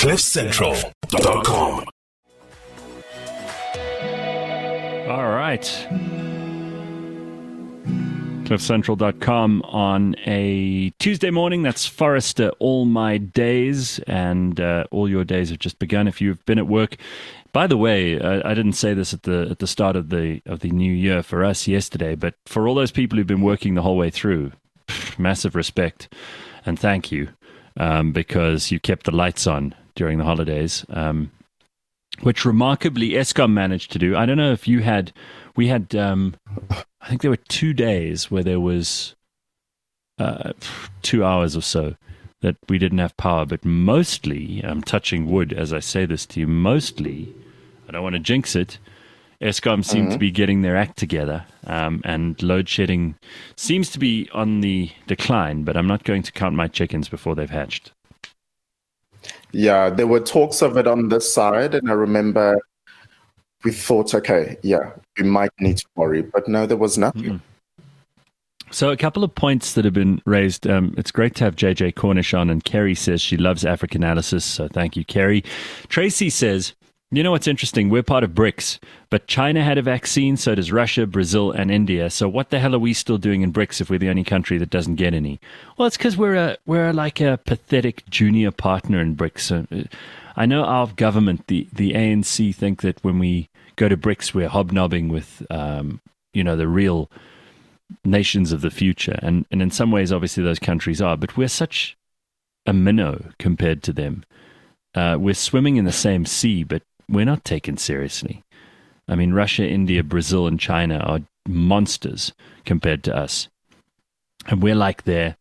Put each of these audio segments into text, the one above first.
CliffCentral.com. All right. CliffCentral.com on a Tuesday morning. That's Forrester, All My Days, and all your days have just begun if you've been at work. By the way, I didn't say this at the start of the new year for us yesterday, but for all those people who've been working the whole way through, massive respect and thank you, because you kept the lights on during the holidays, which remarkably Eskom managed to do. I don't know if we had, I think there were 2 days where there was 2 hours or so that we didn't have power, but mostly, I'm touching wood as I say this to you, mostly, I don't want to jinx it, Eskom seemed to be getting their act together, and load shedding seems to be on the decline, but I'm not going to count my chickens before they've hatched. Yeah, there were talks of it on this side, and I remember we thought, okay, yeah, we might need to worry, but no, there was nothing. Mm-hmm. So a couple of points that have been raised. It's great to have JJ Cornish on, and Kerry says she loves Africanalysis, so thank you, Kerry. Tracy says, you know what's interesting? We're part of BRICS, but China had a vaccine, so does Russia, Brazil, and India. So what the hell are we still doing in BRICS if we're the only country that doesn't get any? Well, it's because we're like a pathetic junior partner in BRICS. So, I know our government, the ANC, think that when we go to BRICS, we're hobnobbing with, the real nations of the future. And in some ways, obviously, those countries are. But we're such a minnow compared to them. We're swimming in the same sea, but we're not taken seriously. I mean, Russia, India, Brazil, and China are monsters compared to us. And we're like their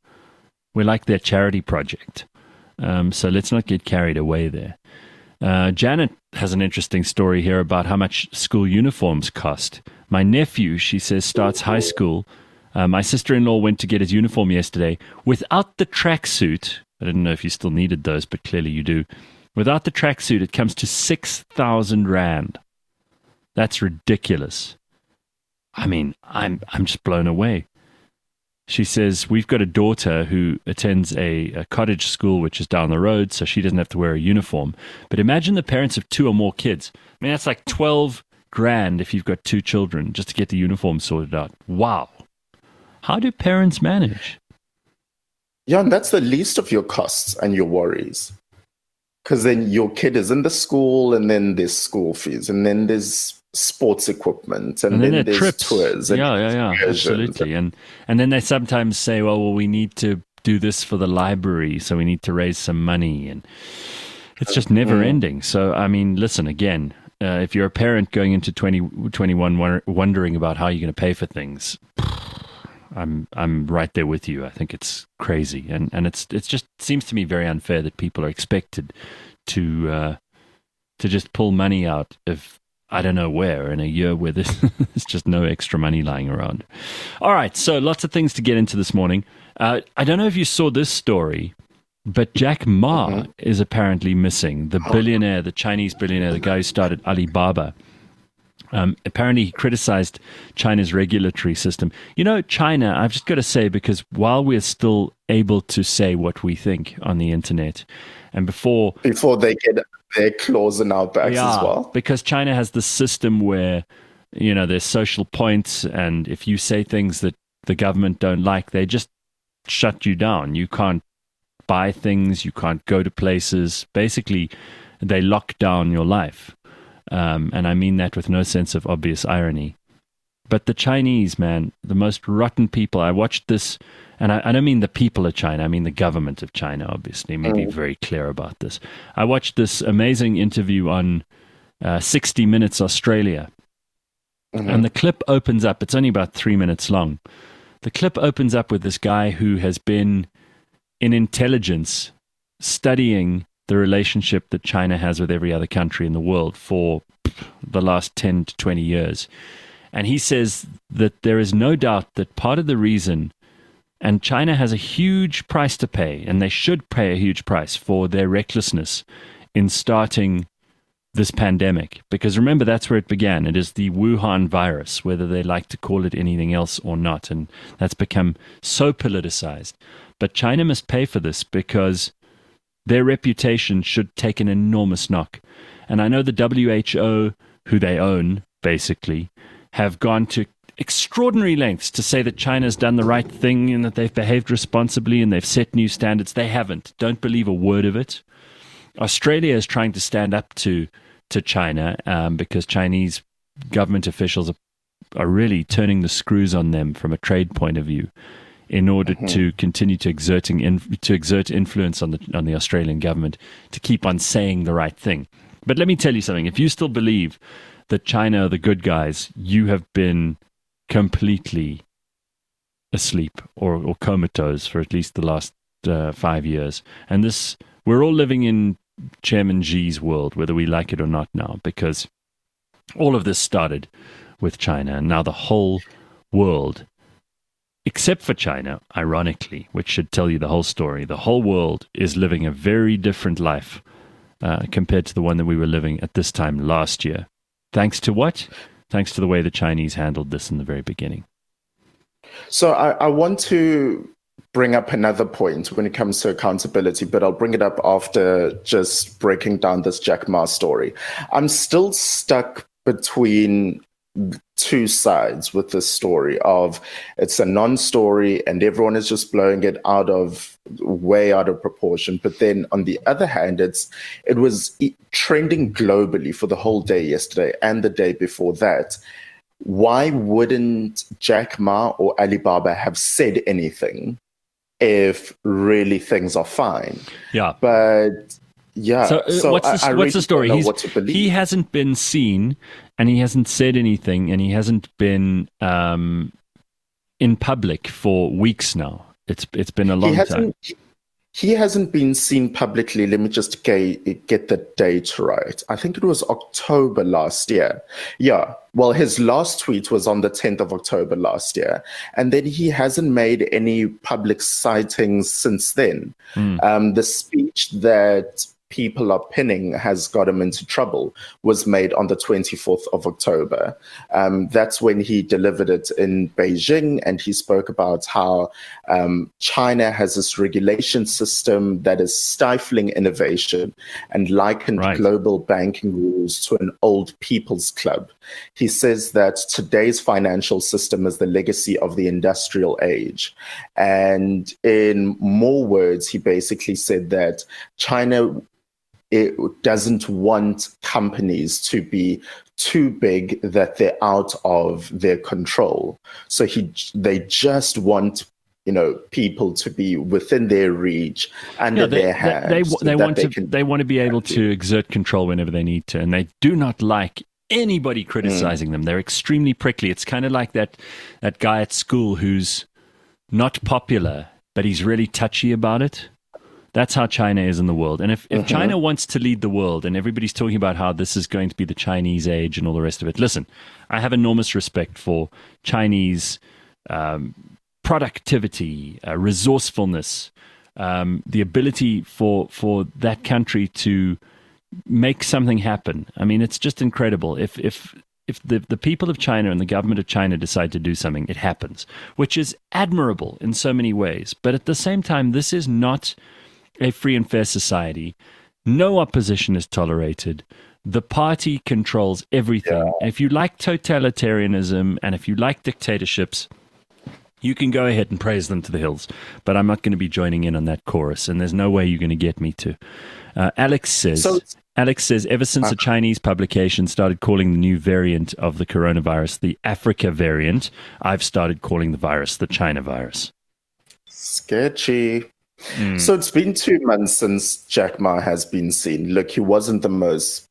charity project. So let's not get carried away there. Janet has an interesting story here about how much school uniforms cost. My nephew, she says, starts high school. My sister-in-law went to get his uniform yesterday. Without the tracksuit, I didn't know if you still needed those, but clearly you do. Without the tracksuit, it comes to 6,000 Rand. That's ridiculous. I mean, I'm just blown away. She says, we've got a daughter who attends a cottage school, which is down the road, so she doesn't have to wear a uniform. But imagine the parents of 2 or more kids. I mean, that's like 12 grand if you've got 2 children just to get the uniform sorted out. Wow. How do parents manage? Yeah, and that's the least of your costs and your worries. Because then your kid is in the school, and then there's school fees, and then there's sports equipment, and then there's trips. Tours. And yeah, absolutely. And then they sometimes say, well, we need to do this for the library, so we need to raise some money. And it's just never ending. So, I mean, listen, again, if you're a parent going into 2021 wondering about how you're going to pay for things, I'm right there with you. I think it's crazy, and it's just seems to me very unfair that people are expected to just pull money out of I don't know where in a year where there's just no extra money lying around. All right, so lots of things to get into this morning. I don't know if you saw this story, but Jack Ma is apparently missing. The billionaire, the Chinese billionaire, the guy who started Alibaba. Apparently he criticized China's regulatory system. You know, China, I've just got to say, because while we're still able to say what we think on the internet, and before they get their claws in our backs as well. Because China has the system where, there's social points, and if you say things that the government don't like, they just shut you down. You can't buy things, you can't go to places. Basically, they lock down your life. And I mean that with no sense of obvious irony. But the Chinese, man, the most rotten people. I watched this, and I don't mean the people of China, I mean the government of China, obviously. Let me be very clear about this. I watched this amazing interview on 60 Minutes Australia. And the clip opens up, it's only about 3 minutes long. The clip opens up with this guy who has been in intelligence studying the relationship that China has with every other country in the world for the last 10 to 20 years. And he says that there is no doubt that part of the reason, and China has a huge price to pay, and they should pay a huge price for their recklessness in starting this pandemic. Because remember, that's where it began. It is the Wuhan virus, whether they like to call it anything else or not. And that's become so politicized. But China must pay for this because their reputation should take an enormous knock. And I know the WHO, who they own, basically, have gone to extraordinary lengths to say that China's done the right thing and that they've behaved responsibly and they've set new standards. They haven't. Don't believe a word of it. Australia is trying to stand up to China because Chinese government officials are really turning the screws on them from a trade point of view in order to continue to exert influence on the Australian government to keep on saying the right thing. But let me tell you something. If you still believe that China are the good guys, you have been completely asleep or comatose for at least the last 5 years. And we're all living in Chairman Xi's world, whether we like it or not now, because all of this started with China. And now the whole world, except for China, ironically, which should tell you the whole story, the whole world is living a very different life compared to the one that we were living at this time last year. Thanks to what? Thanks to the way the Chinese handled this in the very beginning. So I want to bring up another point when it comes to accountability, but I'll bring it up after just breaking down this Jack Ma story. I'm still stuck between two sides with this story of it's a non-story and everyone is just blowing it way out of proportion. But then on the other hand, it was trending globally for the whole day yesterday and the day before that. Why wouldn't Jack Ma or Alibaba have said anything if really things are fine? Yeah. But yeah. So what's the story? He hasn't been seen, and he hasn't said anything, and he hasn't been in public for weeks now. It's been a long time. He hasn't been seen publicly. Let me just get the date right. I think it was October last year. Yeah. Well, his last tweet was on the 10th of October last year. And then he hasn't made any public sightings since then. The speech that people are pinning has got him into trouble was made on the 24th of October. That's when he delivered it in Beijing, and he spoke about how China has this regulation system that is stifling innovation and likened global banking rules to an old people's club. He says that today's financial system is the legacy of the industrial age. And in more words, he basically said that China doesn't want companies to be too big that they're out of their control. So they just want people to be within their reach, under their hands. They want to be able to exert control whenever they need to, and they do not like anybody criticizing them. They're extremely prickly. It's kind of like that guy at school who's not popular, but he's really touchy about it. That's how China is in the world. And if China wants to lead the world, and everybody's talking about how this is going to be the Chinese age and all the rest of it, listen, I have enormous respect for Chinese productivity, resourcefulness, the ability for that country to make something happen. I mean, it's just incredible. If the people of China and the government of China decide to do something, it happens, which is admirable in so many ways. But at the same time, this is not a free and fair society. No opposition is tolerated. The party controls everything. Yeah. And if you like totalitarianism and if you like dictatorships, you can go ahead and praise them to the hills. But I'm not going to be joining in on that chorus, and there's no way you're going to get me to. Alex says, ever since a Chinese publication started calling the new variant of the coronavirus the Africa variant, I've started calling the virus the China virus. Sketchy. So it's been 2 months since Jack Ma has been seen. Look, he wasn't the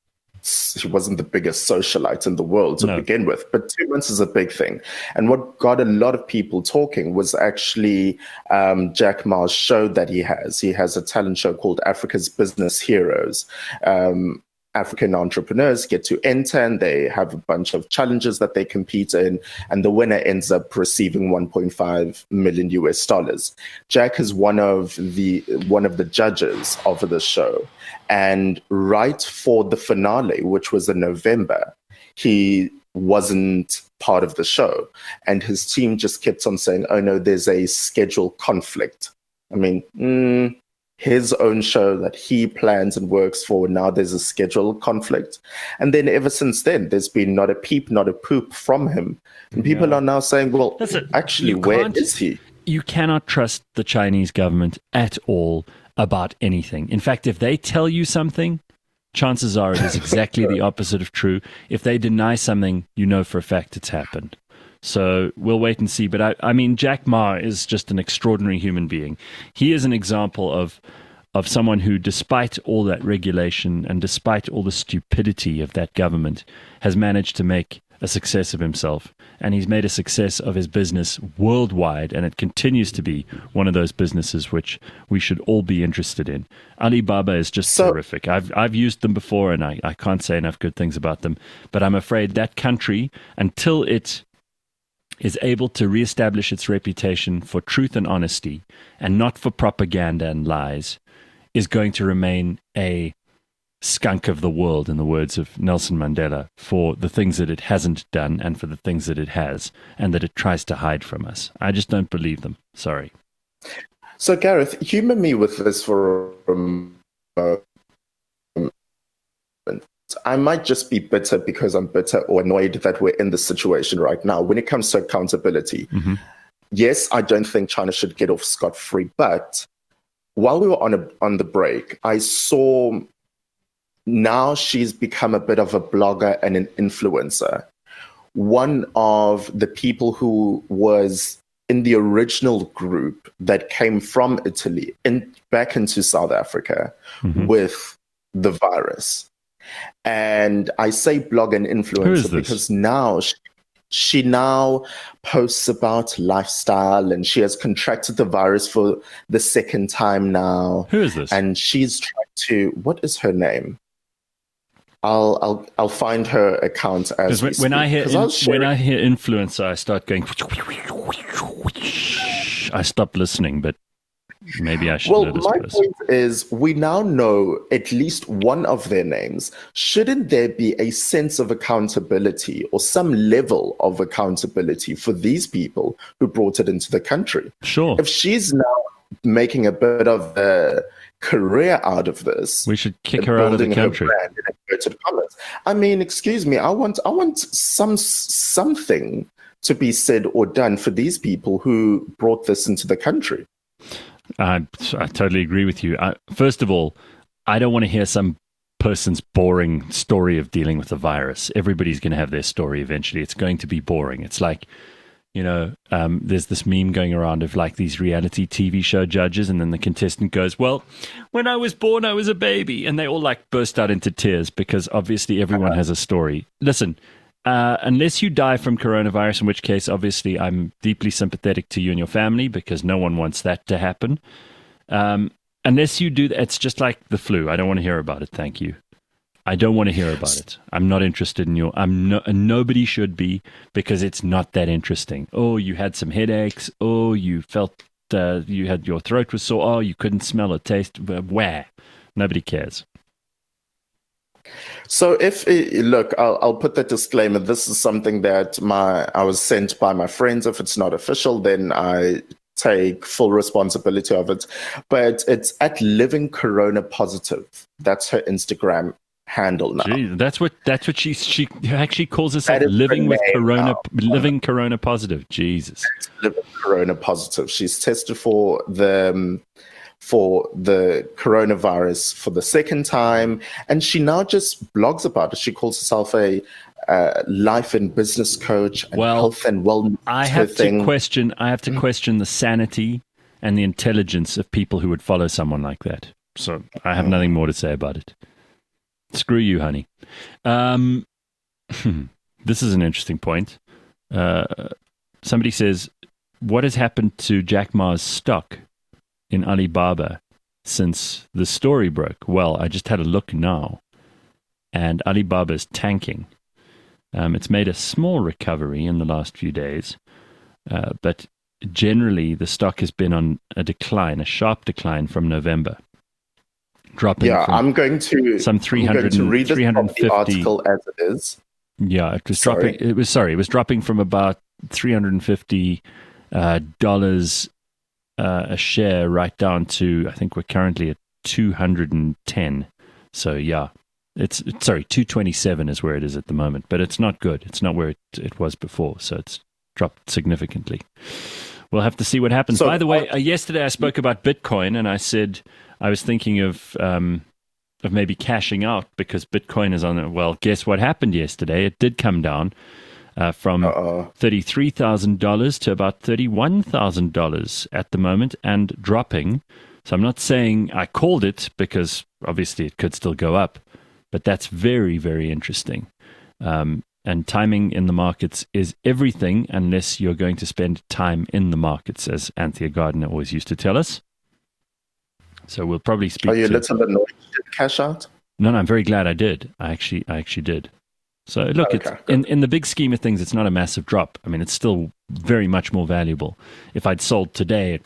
biggest socialite in the world to begin with, but 2 months is a big thing. And what got a lot of people talking was actually Jack Ma's show that he has. He has a talent show called Africa's Business Heroes. African entrepreneurs get to enter and they have a bunch of challenges that they compete in, and the winner ends up receiving $1.5 million US. Jack is one of the judges of the show, and right for the finale, which was in November, he wasn't part of the show, and his team just kept on saying, "Oh no, there's a schedule conflict." I mean, his own show that he plans and works for. Now there's a schedule conflict. And then ever since then, there's been not a peep, not a poop from him. And people are now saying, well, actually, where is he? You cannot trust the Chinese government at all about anything. In fact, if they tell you something, chances are it is exactly the opposite of true. If they deny something, you know for a fact it's happened. So we'll wait and see. But I mean, Jack Ma is just an extraordinary human being. He is an example of someone who, despite all that regulation and despite all the stupidity of that government, has managed to make a success of himself. And he's made a success of his business worldwide, and it continues to be one of those businesses which we should all be interested in. Alibaba is just terrific. I've used them before, and I can't say enough good things about them. But I'm afraid that country, until it is able to reestablish its reputation for truth and honesty and not for propaganda and lies, is going to remain a skunk of the world, in the words of Nelson Mandela, for the things that it hasn't done and for the things that it has and that it tries to hide from us. I just don't believe them. Sorry. So, Gareth, humor me with this for a moment. I might just be bitter because I'm bitter or annoyed that we're in this situation right now. When it comes to accountability, yes, I don't think China should get off scot-free. But while we were on the break, I saw now she's become a bit of a blogger and an influencer. One of the people who was in the original group that came from Italy and back into South Africa with the virus. And I say blog and influencer because now she now posts about lifestyle, and she has contracted the virus for the second time now. Who is this? And she's trying to, what is her name? I'll find her account as we when I hear speak. when I hear influencer, I start going. I stop listening, but maybe I should. Well, my point is, we now know at least one of their names. Shouldn't there be a sense of accountability or some level of accountability for these people who brought it into the country? Sure. If she's now making a bit of a career out of this, we should kick her out of the country. I mean, excuse me, I want something to be said or done for these people who brought this into the country. I totally agree with you. First of all, I don't want to hear some person's boring story of dealing with the virus. Everybody's going to have their story eventually. It's going to be boring. It's like, there's this meme going around of like these reality TV show judges, and then the contestant goes, well, when I was born, I was a baby. And they all like burst out into tears because obviously everyone has a story. Listen, unless you die from coronavirus, in which case, obviously, I'm deeply sympathetic to you and your family because no one wants that to happen. Unless you do that, it's just like the flu. I don't want to hear about it. Thank you. I don't want to hear about it. I'm not interested in nobody should be, because it's not that interesting. Oh, you had some headaches. Oh, you felt your throat was sore. Oh, you couldn't smell or taste. Where? Nobody cares. So look, I'll put that disclaimer. This is something that I was sent by my friends. If it's not official, then I take full responsibility of it. But it's at Living Corona Positive. That's her Instagram handle now. Jeez, that's what she actually calls herself, living with corona, living corona positive. Jesus, living corona positive. She's tested for the coronavirus for the second time, and she now just blogs about it. She calls herself a life and business coach and health and wellness. I have to question the sanity and the intelligence of people who would follow someone like that. So I have nothing more to say about it. Screw you, honey. This is an interesting point. Somebody says, what has happened to Jack Ma's stock in Alibaba since the story broke? Well, I just had a look now, and Alibaba's tanking. It's made a small recovery in the last few days, but generally the stock has been on a sharp decline from November. Dropping I'm going to some 300, read 350 the article as it is. Yeah, it was dropping. It was dropping from about $350 a share right down to, I think we're currently at 210. So yeah, it's 227 is where it is at the moment, but it's not good. It's not where it was before. So it's dropped significantly. We'll have to see what happens. By the way, yesterday I spoke about Bitcoin, and I said I was thinking of maybe cashing out because Bitcoin is on it. Well, guess what happened yesterday? It did come down from $33,000 to about $31,000 at the moment and dropping. So I'm not saying I called it because obviously it could still go up, but that's very, very interesting. And timing in the markets is everything unless you're going to spend time in the markets, as Anthea Gardner always used to tell us. So we'll probably speak. Are you a little annoyed you did cash out? No, I'm very glad I did. I actually did. So look, it's, in the big scheme of things, it's not a massive drop. I mean, it's still very much more valuable. If I'd sold today,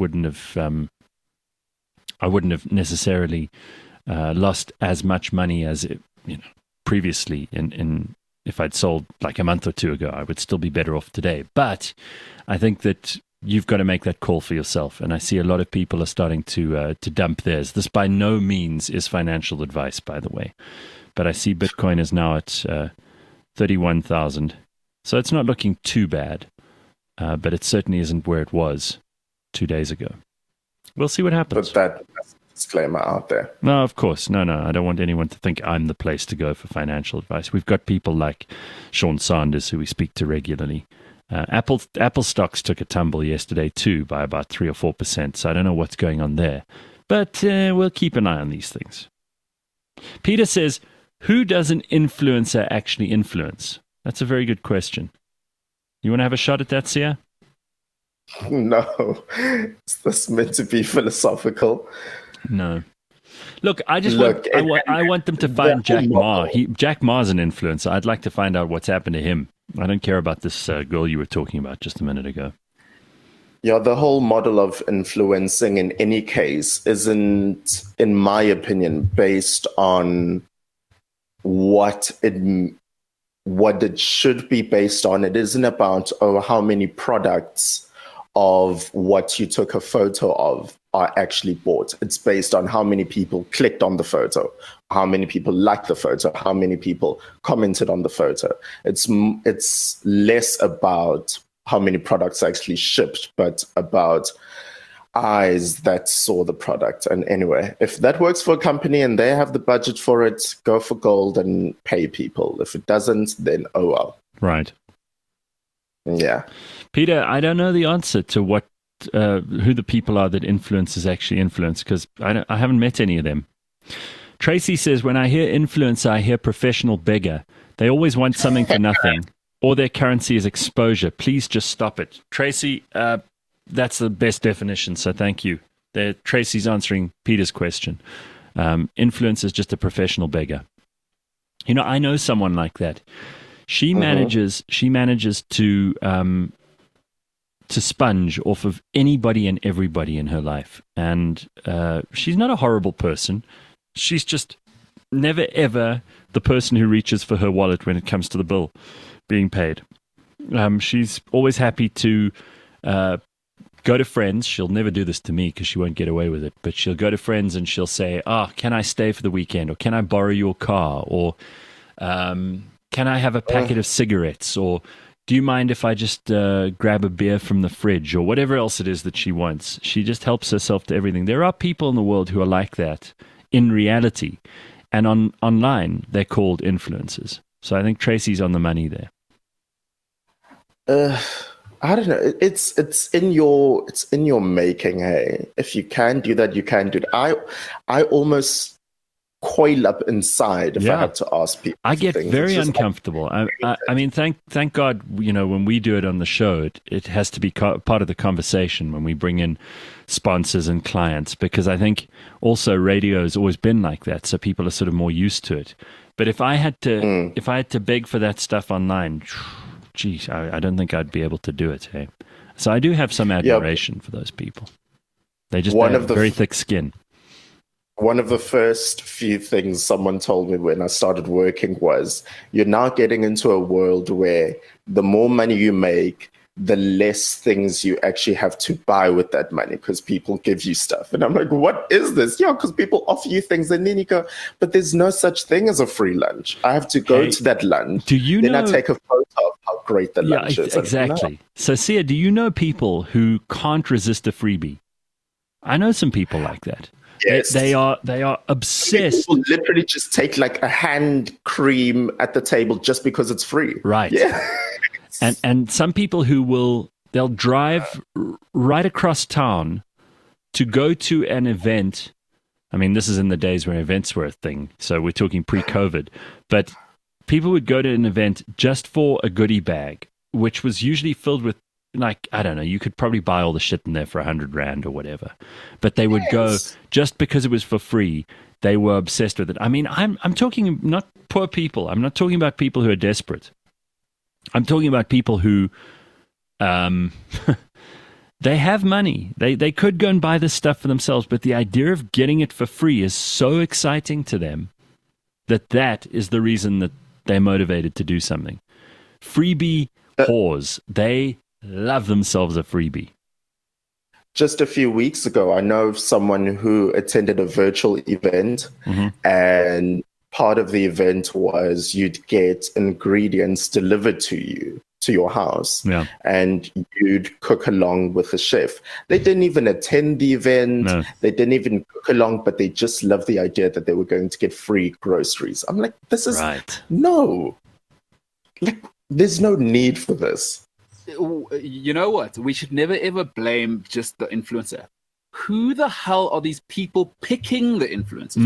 I wouldn't have necessarily lost as much money as previously. If I'd sold like a month or two ago, I would still be better off today. But I think that you've got to make that call for yourself. And I see a lot of people are starting to dump theirs. This by no means is financial advice, by the way. But I see Bitcoin is now at 31,000. So it's not looking too bad. But it certainly isn't where it was 2 days ago. We'll see what happens. But that's a disclaimer out there. No, of course. No. I don't want anyone to think I'm the place to go for financial advice. We've got people like Sean Sanders, who we speak to regularly. Apple stocks took a tumble yesterday too by about 3 or 4%. So I don't know what's going on there. But we'll keep an eye on these things. Peter says, who does an influencer actually influence? That's a very good question. You want to have a shot at that, Sia? No. Is this meant to be philosophical? No. Look, I want them to find Jack Ma. Jack Ma's an influencer. I'd like to find out what's happened to him. I don't care about this girl you were talking about just a minute ago. Yeah, the whole model of influencing in any case isn't, in my opinion, based on what it should be based on. It isn't about how many products of what you took a photo of are actually bought. It's based on how many people clicked on the photo, how many people liked the photo, how many people commented on the photo. It's less about how many products actually shipped, but about eyes that saw the product. And anyway, if that works for a company and they have the budget for it, go for gold and pay people. If it doesn't, then oh well. Right. Yeah. Peter, I don't know the answer to what who the people are that influencers actually influence, because I haven't met any of them. Tracy says, when I hear influencer, I hear professional beggar. They always want something for nothing, or their currency is exposure. Please just stop it. Tracy, that's the best definition, so thank you. Tracy's answering Peter's question. Influence is just a professional beggar. You know, I know someone like that. She manages to sponge off of anybody and everybody in her life. And she's not a horrible person. She's just never, ever the person who reaches for her wallet when it comes to the bill being paid. She's always happy to go to friends. She'll never do this to me because she won't get away with it. But she'll go to friends and she'll say, can I stay for the weekend? Or can I borrow your car? Or can I have a packet of cigarettes? Or do you mind if I just grab a beer from the fridge? Or whatever else it is that she wants. She just helps herself to everything. There are people in the world who are like that in reality. And online, they're called influencers. So I think Tracy's on the money there. I don't know. It's in your making. Hey, if you can do that, you can do it. I almost coil up inside if I have to ask people. I get very uncomfortable. I mean, thank God, when we do it on the show, it has to be part of the conversation when we bring in sponsors and clients, because I think also radio has always been like that, so people are sort of more used to it. But if I had to beg for that stuff online, geez, I don't think I'd be able to do it. Hey, so I do have some admiration for those people. They just have very thick skin. One of the first few things someone told me when I started working was, you're now getting into a world where the more money you make, the less things you actually have to buy with that money because people give you stuff. And I'm like, what is this? Yeah, because people offer you things and then you go, but there's no such thing as a free lunch. I have to go to that lunch. Then I take a photo of how great the lunch is. Exactly. So, Sia, do you know people who can't resist a freebie? I know some people like that. Yes. They are obsessed. People literally just take like a hand cream at the table just because it's free. Right. Yeah. And some people they'll drive right across town to go to an event. I mean, this is in the days where events were a thing. So we're talking pre-COVID. But people would go to an event just for a goodie bag, which was usually filled with, like, I don't know, you could probably buy all the shit in there for 100 Rand or whatever. But they would go just because it was for free. They were obsessed with it. I mean, I'm talking not poor people. I'm not talking about people who are desperate. I'm talking about people who they have money. They could go and buy this stuff for themselves, but the idea of getting it for free is so exciting to them that is the reason that they're motivated to do something. Freebie whores. They love themselves a freebie. Just a few weeks ago, I know of someone who attended a virtual event, and part of the event was you'd get ingredients delivered to you, to your house, and you'd cook along with the chef. They didn't even attend the event. No. They didn't even cook along, but they just loved the idea that they were going to get free groceries. I'm like, this is no. Like, there's no need for this. You know what? We should never ever blame just the influencer. Who the hell are these people picking the influencers?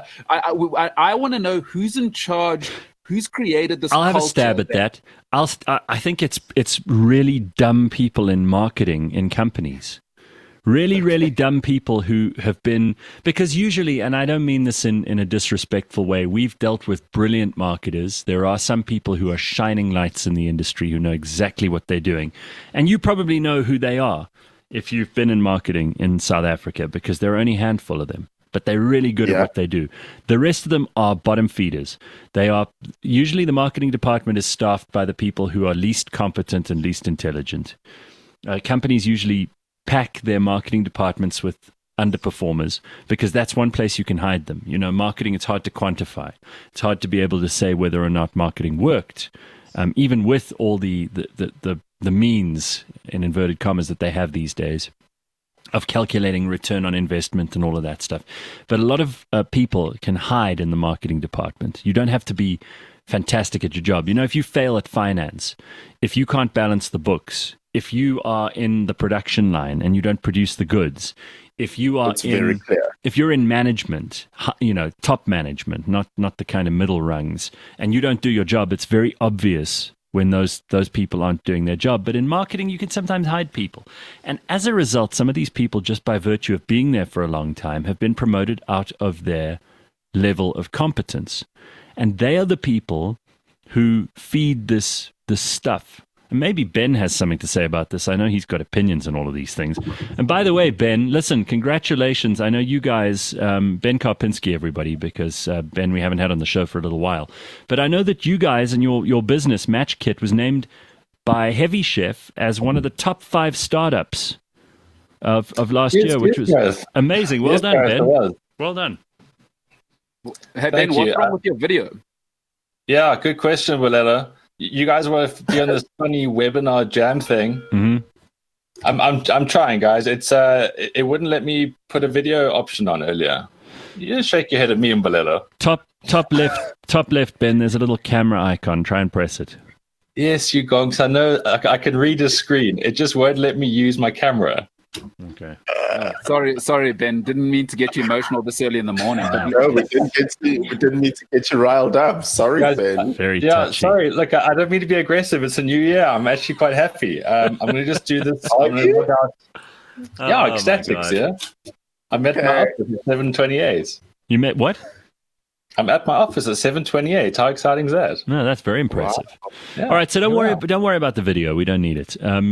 I want to know who's in charge, who's created this. I'll have a stab at that. I think it's really dumb people in marketing in companies. Really, really dumb people who have been, because usually, and I don't mean this in a disrespectful way, we've dealt with brilliant marketers. There are some people who are shining lights in the industry who know exactly what they're doing. And you probably know who they are if you've been in marketing in South Africa, because there are only a handful of them. But they're really good at what they do. The rest of them are bottom feeders. They are usually, the marketing department is staffed by the people who are least competent and least intelligent. Companies usually pack their marketing departments with underperformers because that's one place you can hide them. You know, marketing, it's hard to quantify. It's hard to be able to say whether or not marketing worked, even with all the means, in inverted commas, that they have these days of calculating return on investment and all of that stuff. But a lot of people can hide in the marketing department. You don't have to be fantastic at your job. You know, if you fail at finance, if you can't balance the books, if you are in the production line and you don't produce the goods, if you are if you're in management, you know, top management, not the kind of middle rungs, and you don't do your job, it's very obvious when those people aren't doing their job. But in marketing, you can sometimes hide people. And as a result, some of these people, just by virtue of being there for a long time, have been promoted out of their level of competence. And they are the people who feed this stuff. And maybe Ben has something to say about this. I know he's got opinions on all of these things. And by the way, Ben, listen, congratulations. I know you guys, Ben Karpinski, everybody, because Ben we haven't had on the show for a little while. But I know that you guys and your business, Match Kit, was named by Heavy Chef as one of the top 5 startups of last year, which was amazing. Well done, Ben. Well done. Hey, Ben, what's wrong with your video? Yeah, good question, Waletta. You guys want to be on this funny webinar jam thing? Mm-hmm. I'm trying, guys. It's it wouldn't let me put a video option on earlier. You just shake your head at me and Waletta. Top left, Ben. There's a little camera icon. Try and press it. Yes, you gonks. I know. I can read the screen. It just won't let me use my camera. Okay. Sorry, Ben. Didn't mean to get you emotional this early in the morning. But no, we didn't mean to get you riled up. Sorry, guys, Ben. Very touchy. Sorry. Look, I don't mean to be aggressive. It's a new year. I'm actually quite happy. I'm going to just do this. I'm going to look out. Ecstatics. Yeah. I'm at my office at 7:28. You met what? I'm at my office at 7:28. How exciting is that? No, that's very impressive. Wow. Yeah. All right, so don't worry about the video. We don't need it.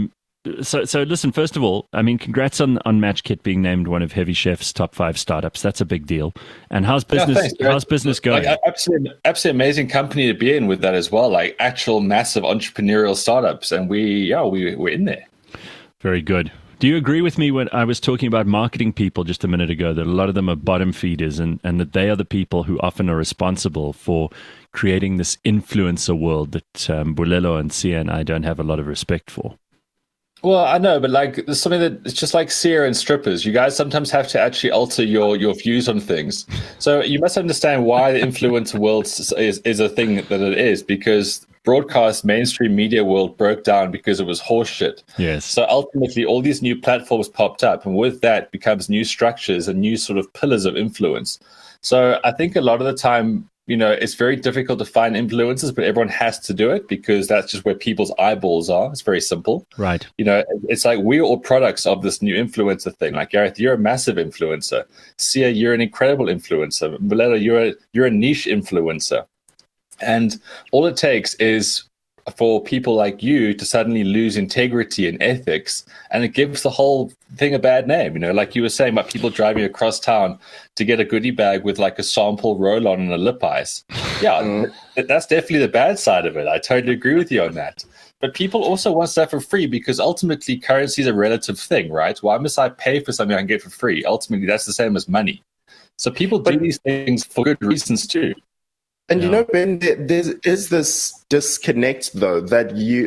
So listen, first of all, I mean, congrats on MatchKit being named one of Heavy Chef's top 5 startups. That's a big deal. And how's business? How's business going? Like, absolutely amazing company to be in with that as well. Like actual massive entrepreneurial startups, and we're in there. Very good. Do you agree with me when I was talking about marketing people just a minute ago, that a lot of them are bottom feeders and that they are the people who often are responsible for creating this influencer world that Bulelo and Sia and I don't have a lot of respect for? Well, I know, but like there's something that it's just like Sia and strippers. You guys sometimes have to actually alter your views on things. So you must understand why the influencer world is a thing that it is, because broadcast mainstream media world broke down because it was horseshit. Yes. So ultimately, all these new platforms popped up, and with that becomes new structures and new sort of pillars of influence. So I think a lot of the time, it's very difficult to find influencers, but everyone has to do it because that's just where people's eyeballs are. It's very simple. Right. It's like we're all products of this new influencer thing. Like Gareth, you're a massive influencer. Sia, you're an incredible influencer. Bulelo, you're a niche influencer. And all it takes is for people like you to suddenly lose integrity and ethics, and it gives the whole thing a bad name. Like you were saying about people driving across town to get a goodie bag with like a sample roll-on and a lip ice. Yeah, that's definitely the bad side of it. I totally agree with you on that. But people also want stuff for free because ultimately currency is a relative thing, right? Why must I pay for something I can get for free? Ultimately, that's the same as money. So people do these things for good reasons too. And Ben, there is this disconnect, though, that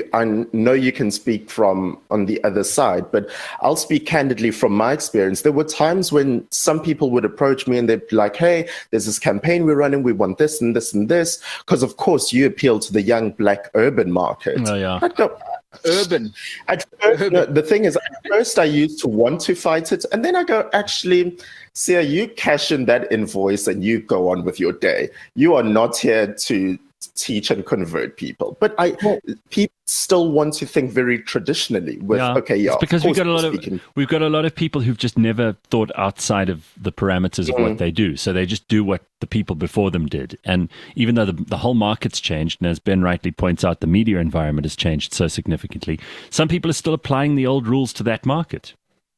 I know you can speak from on the other side, but I'll speak candidly from my experience. There were times when some people would approach me and they'd be like, hey, there's this campaign we're running, we want this and this and this, because of course you appeal to the young black urban market. Oh, yeah. I'd go, urban. At first, the thing is, at first I used to want to fight it, and then I go, actually, Sia, you cash in that invoice and you go on with your day. You are not here to teach and convert people. But people still want to think very traditionally with, it's because we've got a lot of people who've just never thought outside of the parameters of what they do. So they just do what the people before them did. And even though the whole market's changed, and as Ben rightly points out, the media environment has changed so significantly, some people are still applying the old rules to that market.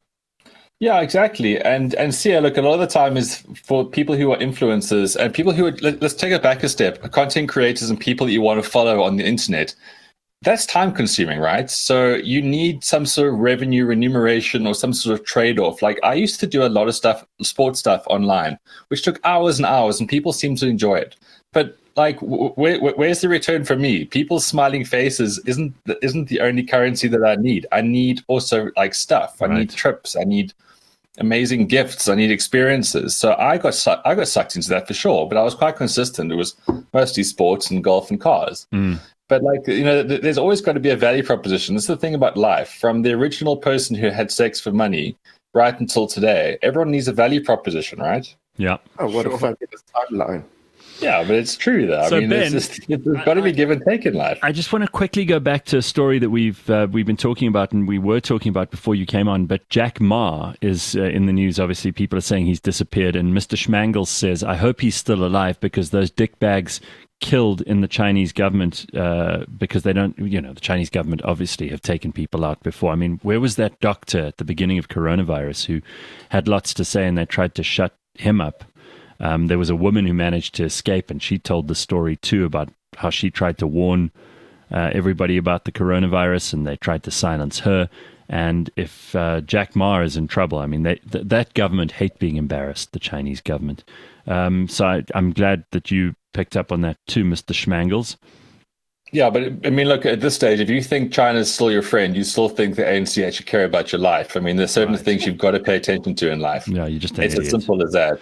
Yeah, exactly. And Sia, look, a lot of the time is for people who are influencers and people who are, let's take it back a step, content creators and people that you want to follow on the internet. That's time consuming, right? So you need some sort of revenue remuneration or some sort of trade-off. Like I used to do a lot of stuff, sports stuff online, which took hours and hours and people seem to enjoy it. But like, where's the return for me? People's smiling faces isn't the only currency that I need. I need also like stuff. I need trips. I need amazing gifts. I need experiences. So I got sucked into that for sure. But I was quite consistent. It was mostly sports and golf and cars. But like, there's always got to be a value proposition. This is the thing about life. From the original person who had sex for money right until today, everyone needs a value proposition, right? Yeah. Oh, what a fabulous timeline. Yeah, but it's true, though. So I mean, Ben, there's got to be give and take in life. I just want to quickly go back to a story that we've been talking about and we were talking about before you came on. But Jack Ma is in the news. Obviously, people are saying he's disappeared. And Mr. Schmangles says, I hope he's still alive because those dickbags killed in the Chinese government because they don't, the Chinese government obviously have taken people out before. I mean, where was that doctor at the beginning of coronavirus who had lots to say and they tried to shut him up? There was a woman who managed to escape, and she told the story too about how she tried to warn everybody about the coronavirus, and they tried to silence her. And if Jack Ma is in trouble, I mean, that government hate being embarrassed, the Chinese government. So I'm glad that you picked up on that too, Mr. Schmangles. Yeah, but I mean, look, at this stage, if you think China's still your friend, you still think the ANC actually care about your life. I mean, there's certain things you've got to pay attention to in life. Yeah, you just it's as simple as that.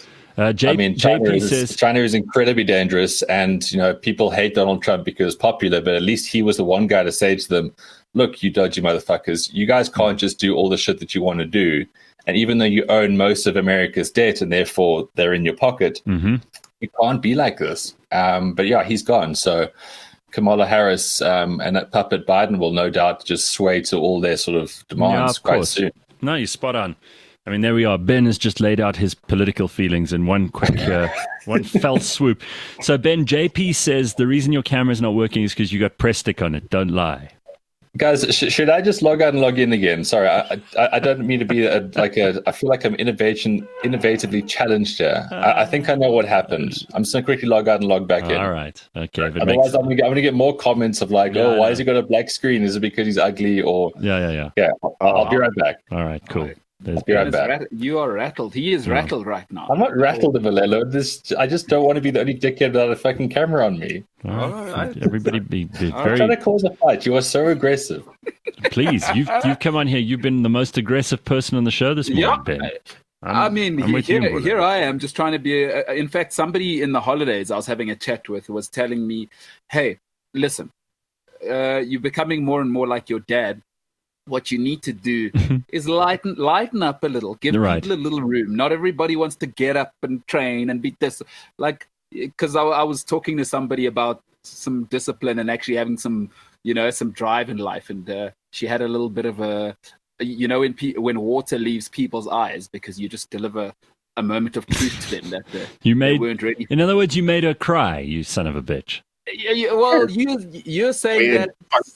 China is incredibly dangerous, and people hate Donald Trump because he's popular. But at least he was the one guy to say to them, "Look, you dodgy motherfuckers, you guys can't just do all the shit that you want to do. And even though you own most of America's debt and therefore they're in your pocket, you can't be like this." But yeah, he's gone. So Kamala Harris and that puppet Biden will no doubt just sway to all their sort of demands quite soon. No, you're spot on. I mean, there we are. Ben has just laid out his political feelings in one quick, one fell swoop. So, Ben, JP says the reason your camera's not working is because you got press stick on it. Don't lie. Guys, should I just log out and log in again? Sorry, I don't mean to be I feel like I'm innovatively challenged here. I think I know what happened. I'm just going to quickly log out and log back in. All right. Okay. Otherwise, I'm going to get more comments of like, why has he got a black screen? Is it because he's ugly? Or Yeah. I'll be right back. All right, cool. Be right back. You are rattled. He is rattled right now. I'm not rattled, Valelo. I just don't want to be the only dickhead without a fucking camera on me. All right. Everybody be I'm very... trying to cause a fight. You are so aggressive. Please, you've come on here. You've been the most aggressive person on the show this morning, Ben. Here I am just trying to be. In fact, somebody in the holidays I was having a chat with was telling me, "Hey, listen, you're becoming more and more like your dad. What you need to do is lighten up a little. Give people a little room. Not everybody wants to get up and train and be this. Like, because I was talking to somebody about some discipline and actually having some drive in life, and she had a little bit of a, when water leaves people's eyes, because you just deliver a moment of truth to them that they weren't ready. In other words, you made her cry, you son of a bitch. Well, you're saying that.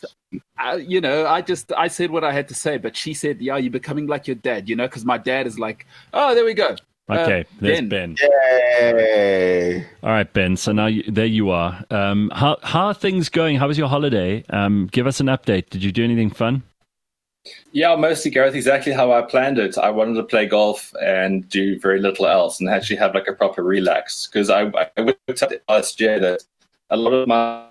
I said what I had to say, but she said, "Yeah, you're becoming like your dad." Because my dad is like, "Oh, there we go." Okay, there's Ben. Yay! All right, Ben. So now there you are. How are things going? How was your holiday? Give us an update. Did you do anything fun? Yeah, mostly, Gareth, exactly how I planned it. I wanted to play golf and do very little else and actually have like a proper relax. Because I worked out last year that a lot of my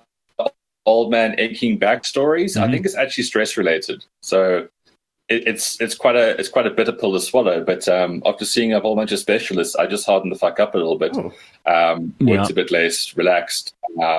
old man aching back stories, I think it's actually stress related. So it's quite a bitter pill to swallow. But after seeing a whole bunch of specialists, I just hardened the fuck up a little bit. Worked a bit less, relaxed,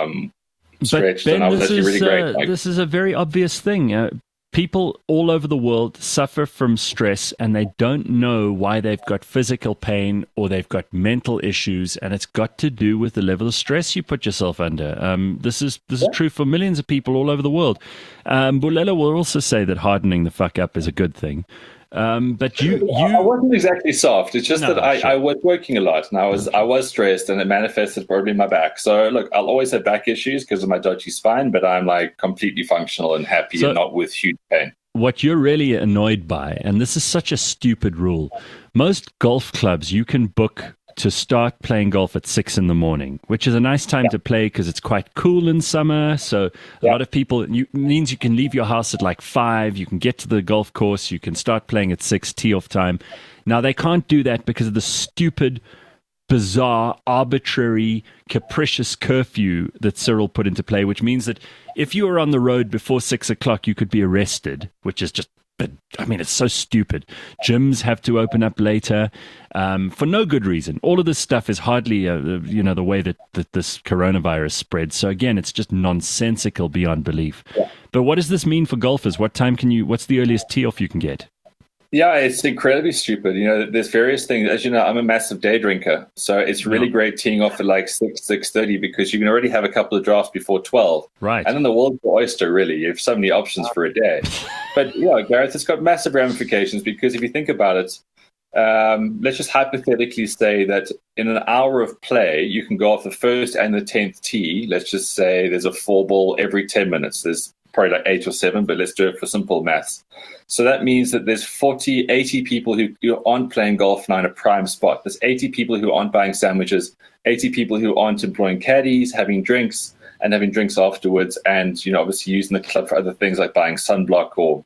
stretched, but Ben, and I was actually really great. This is a very obvious thing. People all over the world suffer from stress and they don't know why they've got physical pain or they've got mental issues, and it's got to do with the level of stress you put yourself under. This is true for millions of people all over the world. Bulelo will also say that hardening the fuck up is a good thing. But I wasn't exactly soft. It's just that I was working a lot and I was stressed, and it manifested probably in my back. So look, I'll always have back issues because of my dodgy spine, but I'm like completely functional and happy and not with huge pain. What you're really annoyed by, and this is such a stupid rule, most golf clubs you can book to start playing golf at 6 a.m, which is a nice time to play because it's quite cool in summer. So a lot of people, means you can leave your house at like 5, you can get to the golf course, you can start playing at 6, tee off time. Now they can't do that because of the stupid, bizarre, arbitrary, capricious curfew that Cyril put into play, which means that if you were on the road before 6 o'clock, you could be arrested, which is just, it's so stupid. Gyms have to open up later for no good reason. All of this stuff is hardly, the way that this coronavirus spreads. So again, it's just nonsensical beyond belief. Yeah. But what does this mean for golfers? What's the earliest tee off you can get? Yeah, it's incredibly stupid. There's various things. As you know, I'm a massive day drinker. So it's really great teeing off at like 6:30 because you can already have a couple of drafts before 12. Right. And then the world's your oyster, really. You have so many options for a day. But, Gareth, it's got massive ramifications because if you think about it, let's just hypothetically say that in an hour of play, you can go off the first and the 10th tee. Let's just say there's a 4-ball every 10 minutes. There's probably like 8 or 7, but let's do it for simple maths. So that means that there's 80 people who aren't playing golf now in a prime spot. There's 80 people who aren't buying sandwiches, 80 people who aren't employing caddies, having drinks afterwards, and obviously using the club for other things like buying sunblock or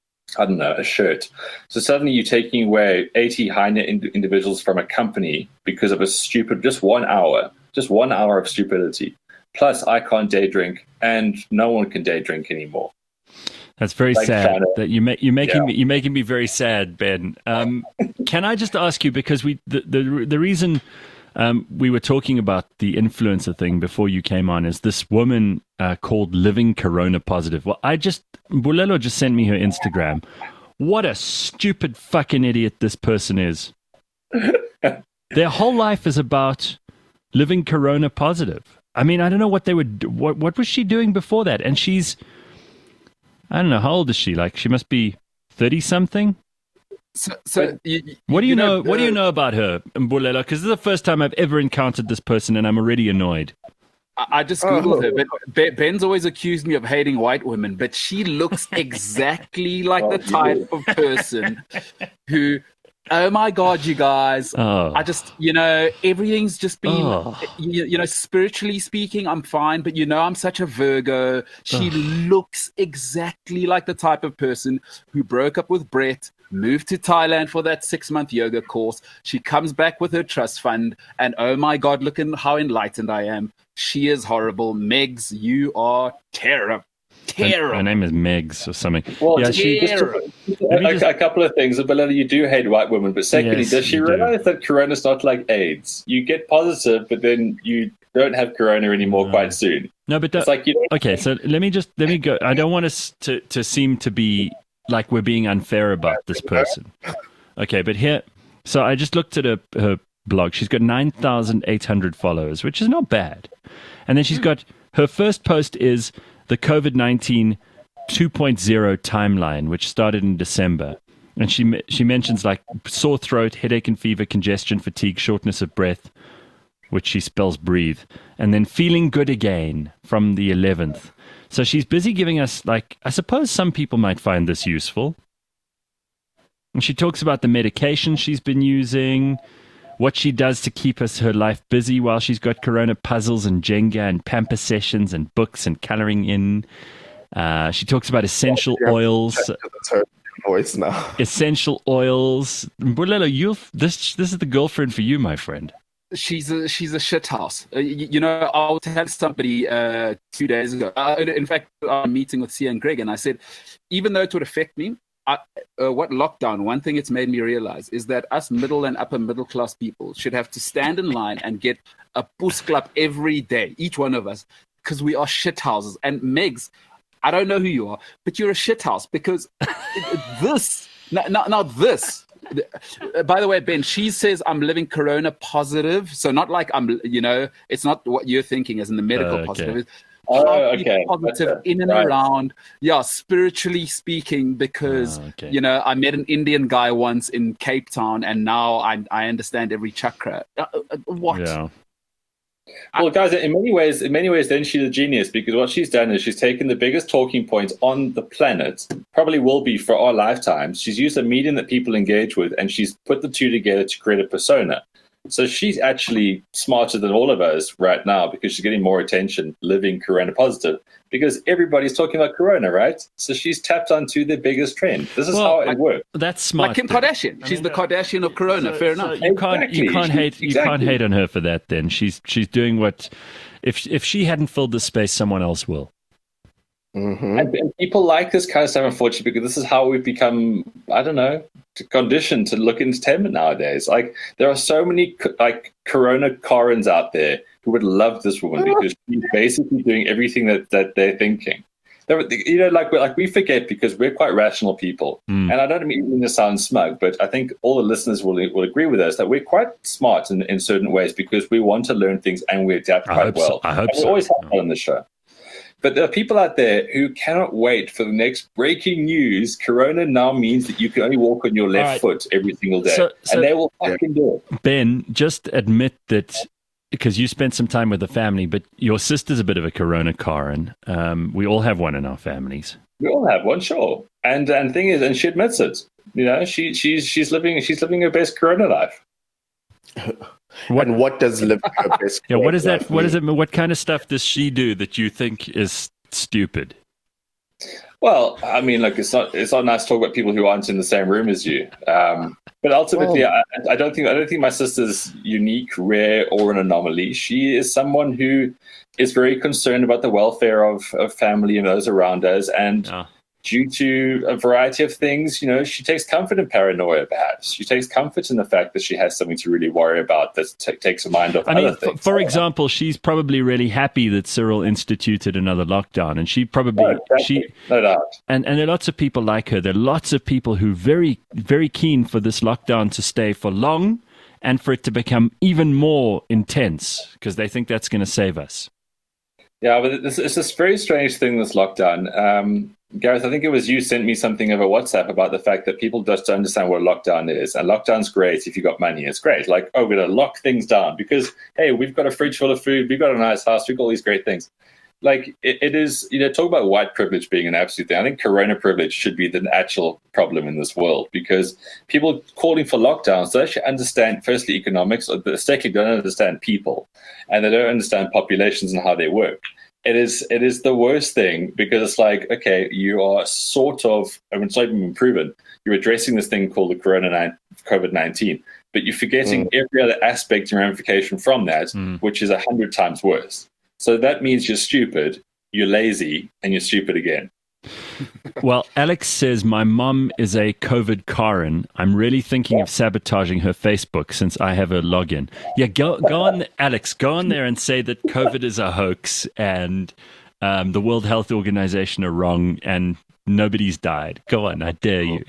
a shirt. So suddenly you're taking away 80 high-net individuals from a company because of a stupid, just 1 hour of stupidity. Plus, I can't day drink, and no one can day drink anymore. That's very sad. That you're making me very sad, Ben. Can I just ask you, because the reason we were talking about the influencer thing before you came on is this woman called Living Corona Positive. Well, Bulelo just sent me her Instagram. What a stupid fucking idiot this person is. Their whole life is about living Corona positive. I mean, I don't know what they would. What was she doing before that? And she's, I don't know, how old is she? Like, she must be 30-something. What do you know? What do you know about her, Bulelo? Because this is the first time I've ever encountered this person, and I'm already annoyed. I just Googled her, but Ben's always accused me of hating white women, but she looks exactly like the type of person who, oh my God, you guys, I just, everything's just been, spiritually speaking, I'm fine, but I'm such a Virgo. She looks exactly like the type of person who broke up with Brett, moved to Thailand for that 6-month yoga course. She comes back with her trust fund, and oh my God, look at how enlightened I am. She is horrible. Megs, you are terrible. Her name is Megs or something. Well, yeah, a couple of things. Belinda, you do hate white women, but secondly, yes, does she realize that Corona's not like AIDS? You get positive, but then you don't have Corona anymore quite soon. No, but it's like okay. So let me go. I don't want us to seem to be like we're being unfair about this person. Okay, but here, so I just looked at her blog. She's got 9,800 followers, which is not bad. And then she's got her first post is the COVID-19 2.0 timeline, which started in December. And she mentions like sore throat, headache and fever, congestion, fatigue, shortness of breath, which she spells breathe, and then feeling good again from the 11th. So she's busy giving us, like, I suppose some people might find this useful. And she talks about the medication she's been using, what she does to keep her life busy while she's got Corona, puzzles and Jenga and pamper sessions and books and coloring in. She talks about essential oils. That's her voice now. Essential oils. Bulelo, this is the girlfriend for you, my friend. She's a shit house. I was telling somebody 2 days ago. In fact, I'm meeting with Sia and Greg, and I said, even though it would affect me, what lockdown, one thing it's made me realize is that us middle and upper middle class people should have to stand in line and get a puss club every day, each one of us, because we are shit houses. And Megs, I don't know who you are, but you're a shit house because this. By the way, Ben, she says I'm living Corona positive, so not like I'm, it's not what you're thinking as in the medical positive. Okay. Positive in and around, spiritually speaking, because I met an Indian guy once in Cape Town, and now I understand every chakra. What? Yeah. Well, guys, in many ways, then she's a genius, because what she's done is she's taken the biggest talking points on the planet, probably will be for our lifetimes. She's used a medium that people engage with, and she's put the two together to create a persona. So she's actually smarter than all of us right now, because she's getting more attention living Corona positive, because everybody's talking about Corona, right? So she's tapped onto the biggest trend. This is how it works. That's smart. Like Kim Kardashian. She's the Kardashian of Corona. Fair enough. You can't hate on her for that. Then she's doing what if she hadn't filled this space, someone else will. Mm-hmm. And people like this kind of stuff, unfortunately, because this is how we've become, I don't know, conditioned to look at entertainment nowadays. Like, there are so many like Corona Karens out there who would love this woman because she's basically doing everything that they're thinking. Like we forget, because we're quite rational people. And I don't mean to sound smug, but I think all the listeners will agree with us that we're quite smart in certain ways, because we want to learn things and we adapt quite well. I hope so. We always have that on the show. But there are people out there who cannot wait for the next breaking news. Corona now means that you can only walk on your left foot every single day. And they will fucking do it. Ben, just admit that, because you spent some time with the family, but your sister's a bit of a Corona Karen. We all have one in our families. We all have one, sure. And the thing is, and she admits it. She's living her best Corona life. And what does living her best? What is that? What is it? What kind of stuff does she do that you think is stupid? Well, I mean, look, it's not nice to talk about people who aren't in the same room as you. But ultimately, I don't think my sister's unique, rare, or an anomaly. She is someone who is very concerned about the welfare of family and those around us, and due to a variety of things, she takes comfort in paranoia, perhaps. She takes comfort in the fact that she has something to really worry about that takes her mind off other things. For example, she's probably really happy that Cyril instituted another lockdown, and she probably... No doubt. And there are lots of people like her. There are lots of people who are very, very keen for this lockdown to stay for long and for it to become even more intense, because they think that's going to save us. Yeah, but it's this very strange thing, this lockdown. Gareth, I think it was you sent me something over WhatsApp about the fact that people just don't understand what a lockdown is. And lockdown's great if you got money. It's great. Like, oh, we're going to lock things down because, hey, we've got a fridge full of food. We've got a nice house. We've got all these great things. Like, it is, talk about white privilege being an absolute thing. I think corona privilege should be the actual problem in this world because people calling for lockdowns don't actually understand, firstly, economics, or secondly, don't understand people. And they don't understand populations and how they work. It is the worst thing because it's like, okay, you are sort of, I mean, it's not even been proven, you're addressing this thing called the COVID-19, but you're forgetting every other aspect and ramification from that, which is 100 times worse. So that means you're stupid, you're lazy, and you're stupid again. Well, Alex says, my mum is a COVID Karen. I'm really thinking of sabotaging her Facebook since I have her login. Yeah, go on, Alex, go on there and say that COVID is a hoax and the World Health Organization are wrong and nobody's died. Go on, I dare you.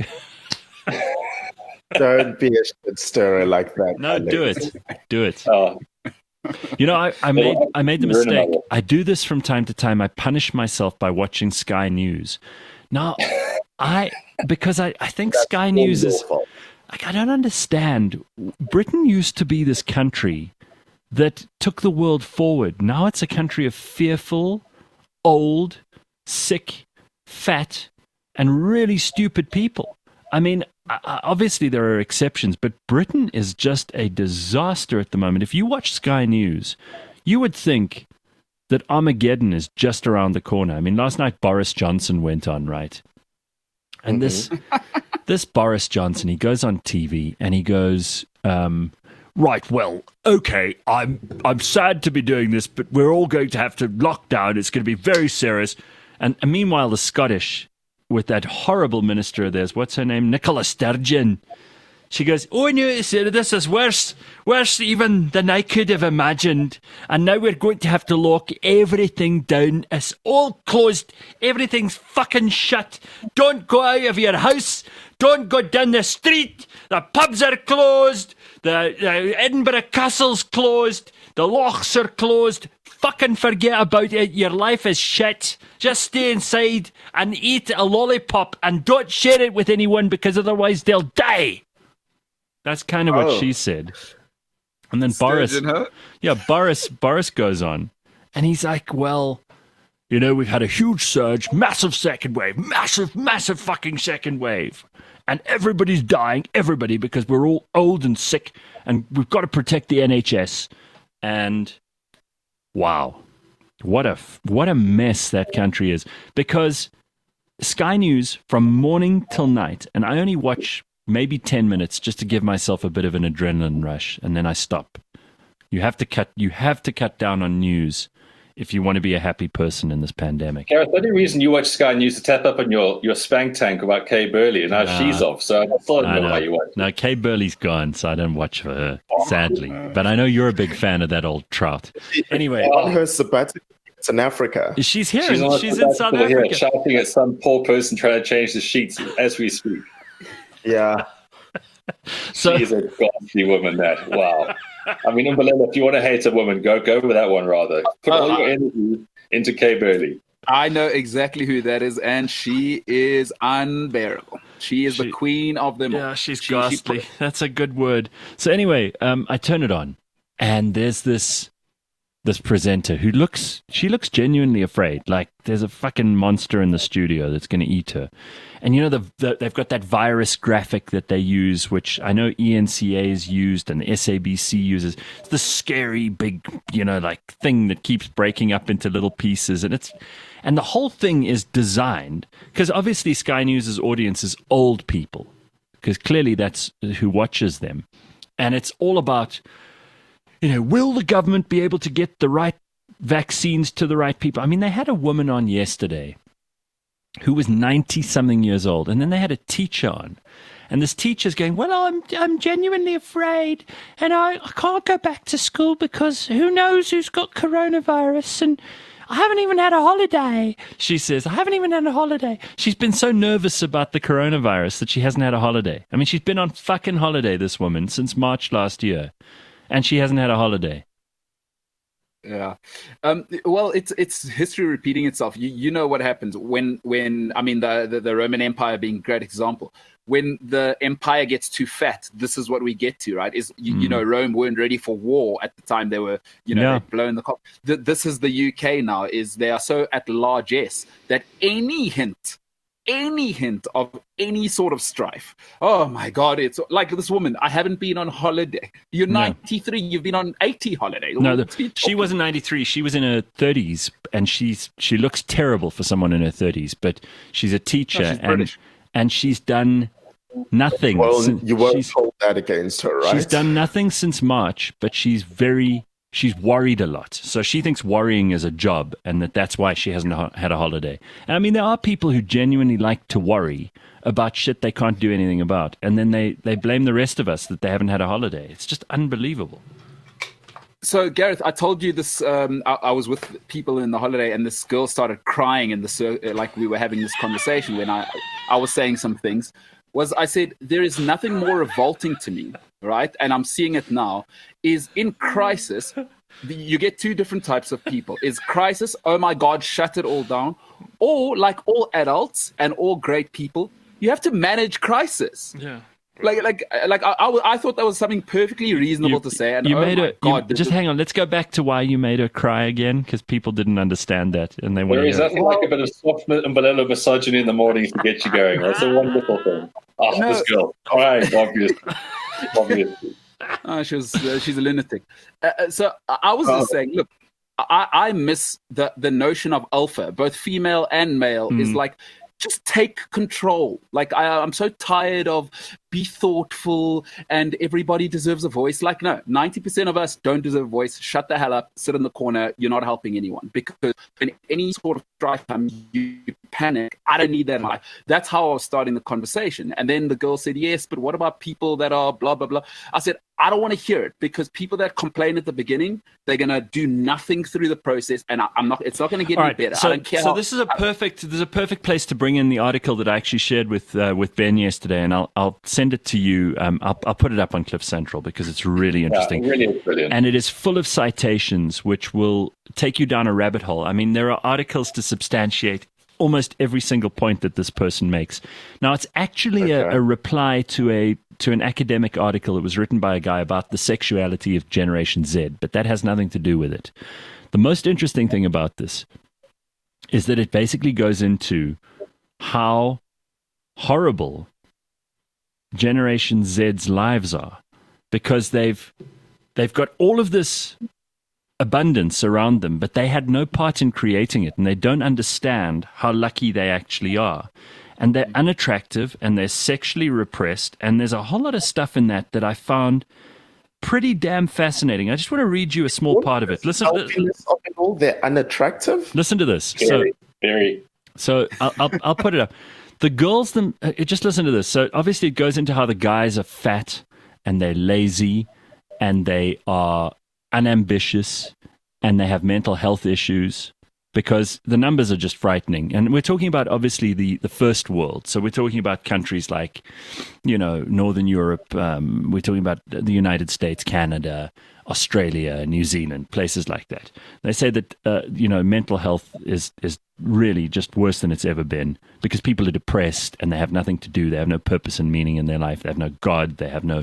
Don't be a shit stirrer like that. No, Alex. do it. You know, I made the mistake. I do this from time to time. I punish myself by watching Sky News. Now, because I think Sky News is like, I don't understand. Britain used to be this country that took the world forward. Now it's a country of fearful, old, sick, fat, and really stupid people. I mean, obviously there are exceptions, but Britain is just a disaster at the moment. If you watch Sky News, you would think that Armageddon is just around the corner. I mean, last night Boris Johnson went on, right? And this Boris Johnson, he goes on TV and he goes, right, well, okay, I'm sad to be doing this, but we're all going to have to lock down. It's going to be very serious. And meanwhile, the Scottish, with that horrible minister of theirs, what's her name? Nicola Sturgeon. She goes, oh no, this is worse even than I could have imagined. And now we're going to have to lock everything down. It's all closed. Everything's fucking shut. Don't go out of your house. Don't go down the street. The pubs are closed. The Edinburgh Castle's closed. The lochs are closed. Fucking forget about it. Your life is shit. Just stay inside and eat a lollipop and don't share it with anyone because otherwise they'll die. That's kind of what she said. And then Boris goes on and he's like, well, you know, we've had a huge surge, massive second wave, massive fucking second wave. And everybody's dying, everybody, because we're all old and sick and we've got to protect the NHS. And wow, what a mess that country is. Because Sky News from morning till night, and I only watch maybe 10 minutes just to give myself a bit of an adrenaline rush, and then I stop. You have to cut down on news if you want to be a happy person in this pandemic. Gareth, the only reason you watch Sky News to tap up on your spank tank about Kay Burley, and now she's off, so I still don't know why you watch. No, Kay Burley's gone, so I don't watch for her, sadly. But I know you're a big fan of that old trout. Anyway. On her sabbatical, it's in Africa. She's here. She's in South Africa. Shouting at some poor person trying to change the sheets as we speak. Yeah. So, she's a ghastly woman, that. Wow. I mean, Umbrella, if you want to hate a woman, go with that one rather. Put all your energy into Kay Burley. I know exactly who that is, and she is unbearable. She is the queen of them all. Yeah, she's ghastly. That's a good word. So anyway, I turn it on, and there's this presenter who looks genuinely afraid. Like there's a fucking monster in the studio that's going to eat her. And you know, they've got that virus graphic that they use, which I know ENCA's used and the SABC uses. It's the scary big, like thing that keeps breaking up into little pieces. And the whole thing is designed because obviously Sky News' audience is old people, because clearly that's who watches them. And it's all about, will the government be able to get the right vaccines to the right people? I mean, they had a woman on yesterday who was 90-something years old, and then they had a teacher on. And this teacher's going, well, I'm genuinely afraid, and I can't go back to school because who knows who's got coronavirus, and I haven't even had a holiday. She says, I haven't even had a holiday. She's been so nervous about the coronavirus that she hasn't had a holiday. I mean, she's been on fucking holiday, this woman, since March last year. And she hasn't had a holiday. Yeah. Well, it's history repeating itself. You know what happens when I mean the Roman Empire being a great example. When the empire gets too fat, this is what we get to, right? Is you know, Rome weren't ready for war at the time. They were, they'd blown the cop. This is the UK now. Is they are so at largesse that any hint of any sort of strife, oh my God, it's like this woman. I haven't been on holiday. You're 93. You've been on 80 holidays. No, she wasn't 93. She was in her 30s, and she looks terrible for someone in her 30s. But she's a teacher, she's British. and she's done nothing. Well, you won't hold that against her, right? She's done nothing since March, but she's worried a lot. So she thinks worrying is a job, and that's why she hasn't had a holiday. And I mean, there are people who genuinely like to worry about shit they can't do anything about. And then they blame the rest of us that they haven't had a holiday. It's just unbelievable. So, Gareth, I told you this. I was with people in the holiday, and this girl started crying in like we were having this conversation when I was saying some things. I said, there is nothing more revolting to me, right? And I'm seeing it now, is in crisis, you get two different types of people. Is crisis, oh my God, shut it all down. Or like all adults and all great people, you have to manage crisis. Yeah. I thought that was something perfectly reasonable to say. And just hang on. Let's go back to why you made her cry again, because people didn't understand that, and they want. There is nothing like a bit of soft and vanilla misogyny in the morning to get you going. That's a wonderful thing. Oh, no. This girl crying, obviously. She's a lunatic. So I was just saying, look, I miss the notion of alpha, both female and male, is like, just take control. Like, I'm so tired of be thoughtful and everybody deserves a voice. Like, no, 90% of us don't deserve a voice. Shut the hell up. Sit in the corner. You're not helping anyone. Because when any sort of strife comes, you panic. I don't need that in my life. That's how I was starting the conversation. And then the girl said, yes, but what about people that are blah, blah, blah? I said, I don't want to hear it, because people that complain at the beginning, they're going to do nothing through the process, and it's not going to get any better. So, I don't care. So this is a perfect place to bring in the article that I actually shared with Ben yesterday, and I'll send it to you. I'll put it up on Cliff Central because it's really interesting. Yeah, really brilliant. And it is full of citations which will take you down a rabbit hole. I mean, there are articles to substantiate almost every single point that this person makes. Now, it's actually a reply to an academic article that was written by a guy about the sexuality of Generation Z, but that has nothing to do with it. The most interesting thing about this is that it basically goes into how horrible Generation Z's lives are, because they've got all of this abundance around them, but they had no part in creating it, and they don't understand how lucky they actually are. And they're unattractive, and they're sexually repressed, and there's a whole lot of stuff in that I found pretty damn fascinating. I just want to read you a small part of it. Listen, they're unattractive. Listen to this. Very. So I'll put it up. The girls, just listen to this. So obviously it goes into how the guys are fat and they're lazy and they are unambitious and they have mental health issues, because the numbers are just frightening. And we're talking about, obviously, the first world. So we're talking about countries like, Northern Europe. We're talking about the United States, Canada, Australia, New Zealand, places like that. They say that, mental health is really just worse than it's ever been, because people are depressed and they have nothing to do. They have no purpose and meaning in their life. They have no God. They have no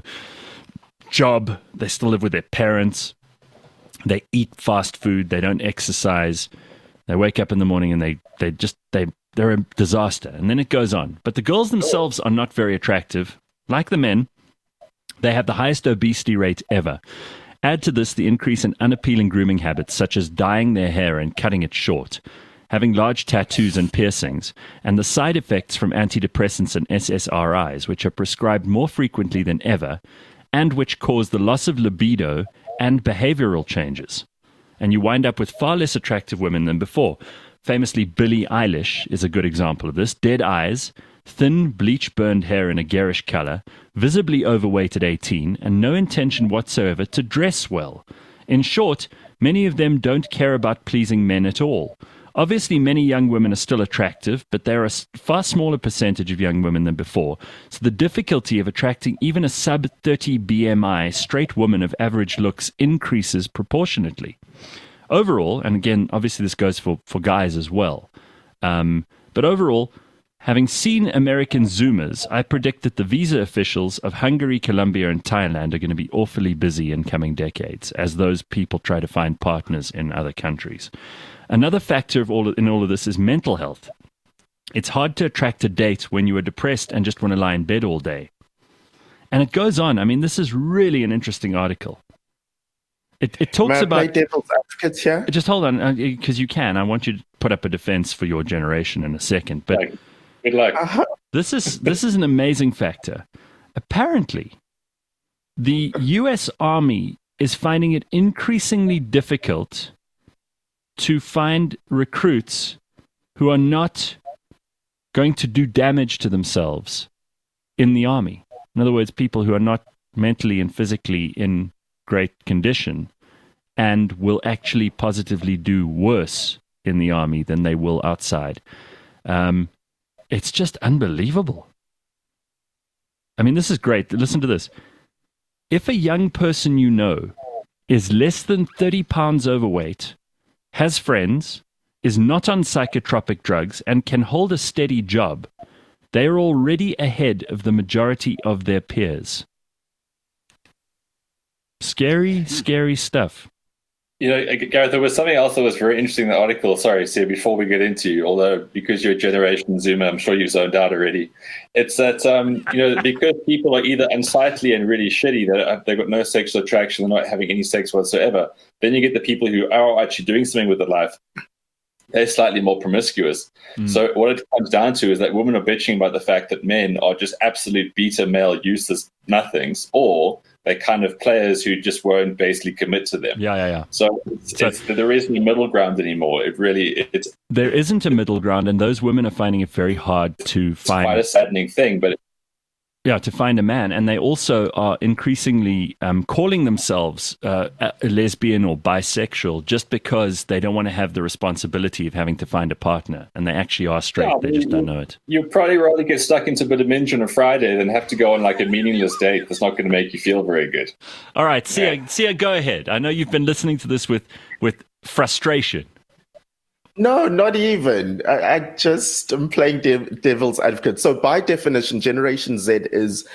job. They still live with their parents. They eat fast food. They don't exercise. They wake up in the morning and they're a disaster. And then it goes on. But the girls themselves are not very attractive. Like the men, they have the highest obesity rate ever. Add to this the increase in unappealing grooming habits, such as dyeing their hair and cutting it short, having large tattoos and piercings, and the side effects from antidepressants and SSRIs, which are prescribed more frequently than ever, and which cause the loss of libido and behavioral changes. And you wind up with far less attractive women than before. Famously, Billie Eilish is a good example of this. Dead eyes, thin, bleach-burned hair in a garish color, visibly overweight at 18, and no intention whatsoever to dress well. In short, many of them don't care about pleasing men at all. Obviously, many young women are still attractive, but there are a far smaller percentage of young women than before. So the difficulty of attracting even a sub-30 BMI straight woman of average looks increases proportionately. overall, and again, obviously this goes for guys as well, but overall, having seen American Zoomers, I predict that the visa officials of Hungary, Colombia, and Thailand are going to be awfully busy in coming decades as those people try to find partners in other countries. Another factor in all of this is mental health. It's hard to attract a date when you are depressed and just want to lie in bed all day. And it goes on. I mean, this is really an interesting article. It talks about... May I play devil's advocate here? Just hold on, because you can. I want you to put up a defense for your generation in a second. But good luck. This is an amazing factor. Apparently, the U.S. Army is finding it increasingly difficult to find recruits who are not going to do damage to themselves in the Army. In other words, people who are not mentally and physically in great condition and will actually positively do worse in the Army than they will outside. It's just unbelievable. I mean, this is great. Listen to this. If a young person you know is less than 30 pounds overweight, has friends, is not on psychotropic drugs, and can hold a steady job, they are already ahead of the majority of their peers. Scary, scary stuff. You know, Gareth, there was something else that was very interesting in the article. Sorry, Sia, before we get into, although because you're a Generation Zoomer, I'm sure you've zoned out already. It's that, because people are either unsightly and really shitty, that they've got no sexual attraction, they're not having any sex whatsoever, then you get the people who are actually doing something with their life. They're slightly more promiscuous. So what it comes down to is that women are bitching about the fact that men are just absolute beta male useless nothings, or they're kind of players who just won't basically commit to them. Yeah. So there isn't a middle ground anymore. There isn't a middle ground, and those women are finding it very hard to find. Quite a saddening thing, but to find a man, and they also are increasingly calling themselves a lesbian or bisexual just because they don't want to have the responsibility of having to find a partner, and they actually are straight. They just don't know it. You'd probably rather get stuck into a bit of minge on a Friday than have to go on like a meaningless date that's not going to make you feel very good. All right, Sia, go ahead. I know you've been listening to this with frustration. No, not even. I just am playing devil's advocate. So by definition, Generation Z is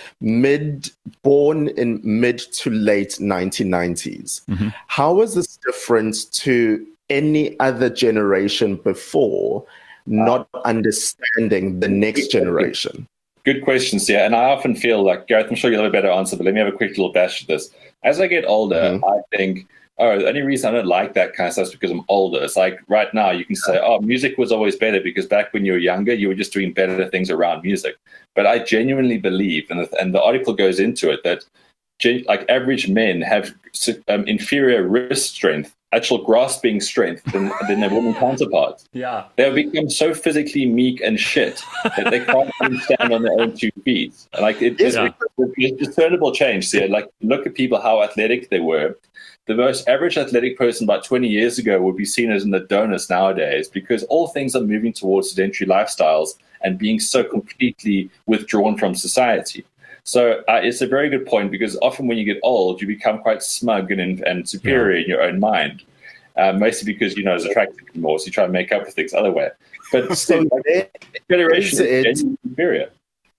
born in mid to late 1990s. Mm-hmm. How is this different to any other generation before not understanding the next generation? Good questions, yeah. And I often feel like, Gareth, I'm sure you'll have a better answer, but let me have a quick little bash at this. As I get older, I think, the only reason I don't like that kind of stuff is because I'm older. It's like right now you can say, music was always better because back when you were younger, you were just doing better things around music. But I genuinely believe, and the article goes into it, that like average men have inferior wrist strength, actual grasping strength than their women counterparts. Yeah. They've become so physically meek and shit that they can't even stand on their own 2 feet. Like it's a discernible change. So, like look at people, how athletic they were. The most average athletic person about 20 years ago would be seen as an Adonis nowadays, because all things are moving towards sedentary lifestyles and being so completely withdrawn from society. So it's a very good point, because often when you get old, you become quite smug and superior in your own mind, mostly because you're not as attractive anymore, so you try to make up for things other way. But still, generation is superior.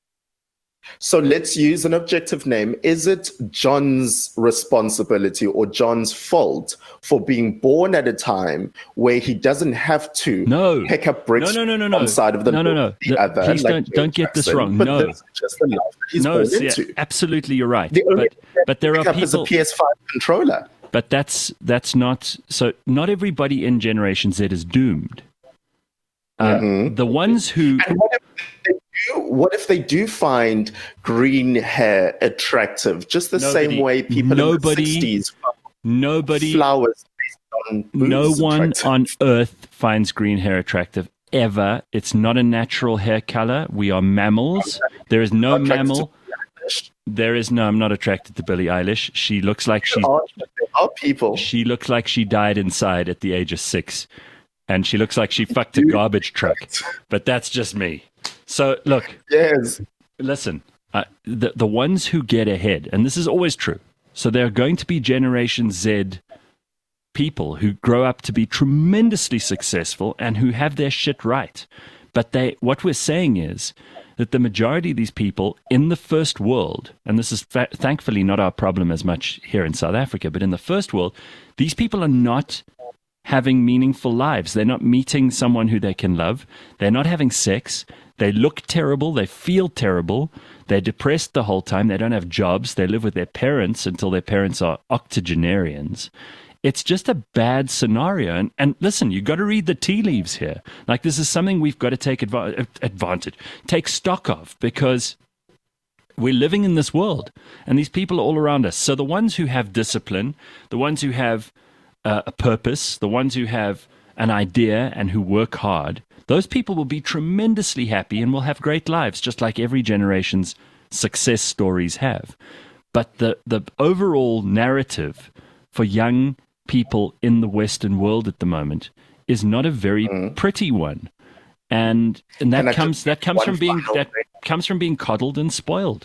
So let's use an objective name. Is it John's responsibility or John's fault for being born at a time where he doesn't have to pick up bricks on the side of the other? Please don't get this wrong. But that's just the life that he's born into. Absolutely, you're right. But there are people as a PS5 controller. But that's not so. Not everybody in Generation Z is doomed. The ones who. What if they do find green hair attractive? Just the same way people in the 60s found flowers based on boobs no one attractive. on earth finds green hair attractive, ever. It's not a natural hair color. We are mammals. There is no mammal. I'm not attracted to Billie Eilish. She looks like She looks like she died inside at the age of 6. And she looks like she fucked a garbage truck. But that's just me. So, look. Yes. Listen, the ones who get ahead, and this is always true. So there are going to be Generation Z people who grow up to be tremendously successful and who have their shit right. But what we're saying is that the majority of these people in the first world, and this is thankfully not our problem as much here in South Africa, but in the first world, these people are not having meaningful lives. They're not meeting someone who they can love. They're not having sex. They look terrible. They feel terrible. They're depressed the whole time. They don't have jobs. They live with their parents until their parents are octogenarians. It's just a bad scenario. And listen, you've got to read the tea leaves here. Like, this is something we've got to take take stock of, because we're living in this world and these people are all around us. So the ones who have discipline, the ones who have a purpose, the ones who have an idea and who work hard, those people will be tremendously happy and will have great lives, just like every generation's success stories have. But the overall narrative for young people in the Western world at the moment is not a very pretty one, and that comes from being coddled and spoiled.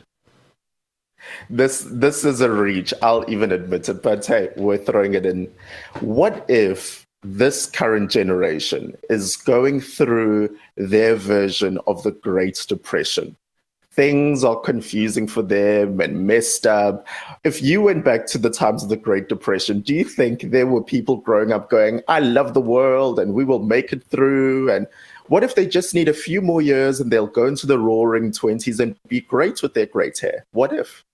This is a reach. I'll even admit it, but hey, we're throwing it in. What if this current generation is going through their version of the Great Depression? Things are confusing for them and messed up. If you went back to the times of the Great Depression, do you think there were people growing up going, I love the world and we will make it through? And what if they just need a few more years and they'll go into the roaring 20s and be great with their great hair? What if?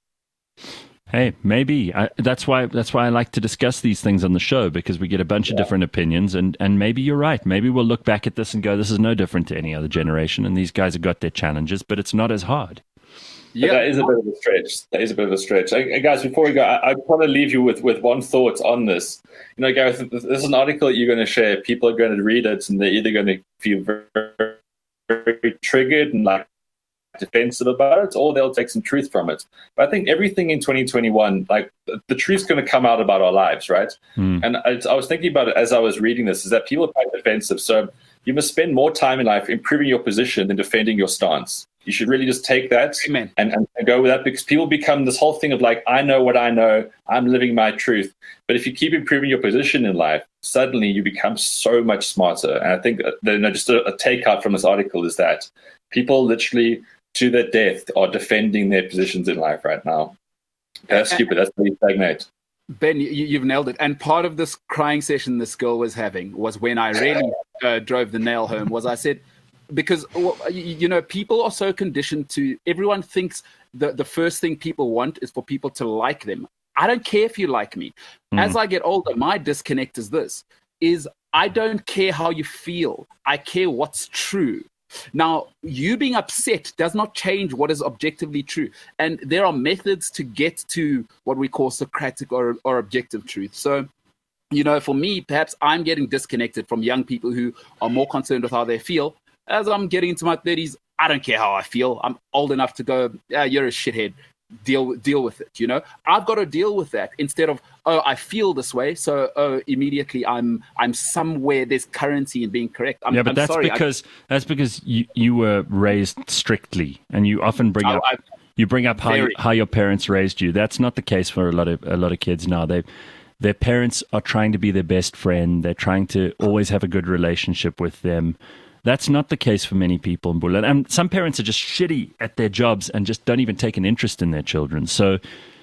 Hey, maybe. That's why I like to discuss these things on the show, because we get a bunch of different opinions, and maybe you're right. Maybe we'll look back at this and go, this is no different to any other generation, and these guys have got their challenges, but it's not as hard. Yeah, that is a bit of a stretch. Guys, before we go, I want to leave you with one thought on this. You know, Gareth, this is an article that you're going to share. People are going to read it, and they're either going to feel very, very triggered and like defensive about it, or they'll take some truth from it. But I think everything in 2021, like the truth's going to come out about our lives, right? And I was thinking about it as I was reading this, is that people are quite defensive. So you must spend more time in life improving your position than defending your stance. You should really just take that and go with that, because people become this whole thing of like, I know what I know, I'm living my truth. But if you keep improving your position in life, suddenly you become so much smarter. And I think just a takeout from this article is that people literally to their death are defending their positions in life right now. That's stupid. That's pretty stagnate. Ben, you've nailed it. And part of this crying session this girl was having was when I really drove the nail home, was I said, because, you know, people are so conditioned to, everyone thinks the first thing people want is for people to like them. I don't care if you like me. As I get older, my disconnect is this, is I don't care how you feel. I care what's true. Now, you being upset does not change what is objectively true. And there are methods to get to what we call Socratic or objective truth. So, you know, for me, perhaps I'm getting disconnected from young people who are more concerned with how they feel. As I'm getting into my 30s, I don't care how I feel. I'm old enough to go, you're a shithead. Deal with it, you know? I've got to deal with that instead of, I feel this way, so immediately I'm somewhere there's currency in being correct. That's because you were raised strictly, and you often bring up how your parents raised you. That's not the case for a lot of kids now. Their parents are trying to be their best friend. They're trying to always have a good relationship with them. That's not the case for many people in Bula. And some parents are just shitty at their jobs and just don't even take an interest in their children. So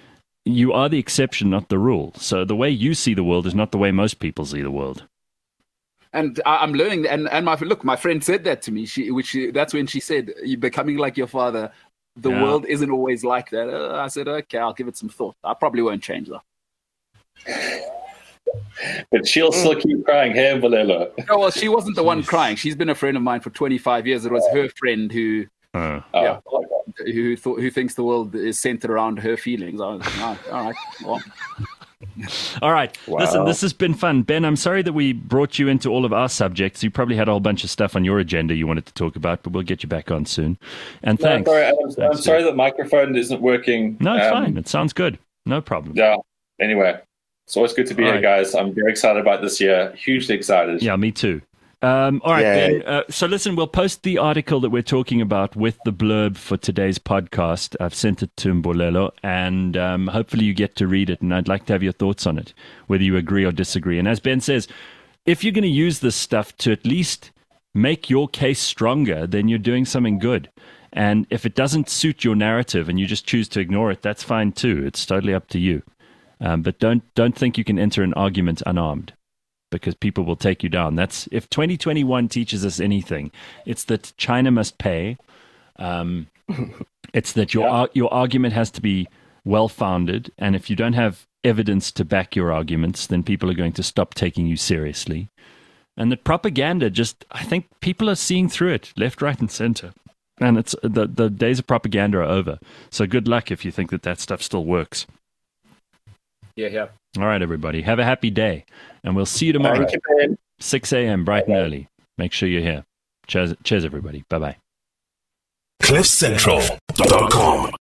you are the exception, not the rule. So the way you see the world is not the way most people see the world. And I'm learning. And my friend said that to me. That's when she said, "You're becoming like your father. The world isn't always like that." I said, "Okay, I'll give it some thought. I probably won't change though." But she'll still keep crying, hey, Bolela. No, well, she wasn't the one crying. She's been a friend of mine for 25 years. It was her friend who thinks the world is centered around her feelings. I was like, all right, well. All right. Wow. Listen, this has been fun. Ben, I'm sorry that we brought you into all of our subjects. You probably had a whole bunch of stuff on your agenda you wanted to talk about, but we'll get you back on soon. And thanks. I'm sorry that microphone isn't working. No, it's fine. It sounds good. No problem. Yeah. Anyway. It's always good to be here, guys. I'm very excited about this year. Hugely excited. Yeah, me too. All right, Yeah. Ben. So listen, we'll post the article that we're talking about with the blurb for today's podcast. I've sent it to Mbolelo, and hopefully you get to read it, and I'd like to have your thoughts on it, whether you agree or disagree. And as Ben says, if you're going to use this stuff to at least make your case stronger, then you're doing something good. And if it doesn't suit your narrative and you just choose to ignore it, that's fine too. It's totally up to you. But don't think you can enter an argument unarmed, because people will take you down. That's if 2021 teaches us anything, it's that China must pay. It's that your argument has to be well-founded, and if you don't have evidence to back your arguments, then people are going to stop taking you seriously. And the propaganda, I think people are seeing through it, left, right, and center. And it's the days of propaganda are over. So good luck if you think that stuff still works. Yeah. All right, everybody. Have a happy day. And we'll see you tomorrow. Thank you, Ben. 6 a.m. bright and early. Make sure you're here. Cheers, everybody. Bye-bye. CliffCentral.com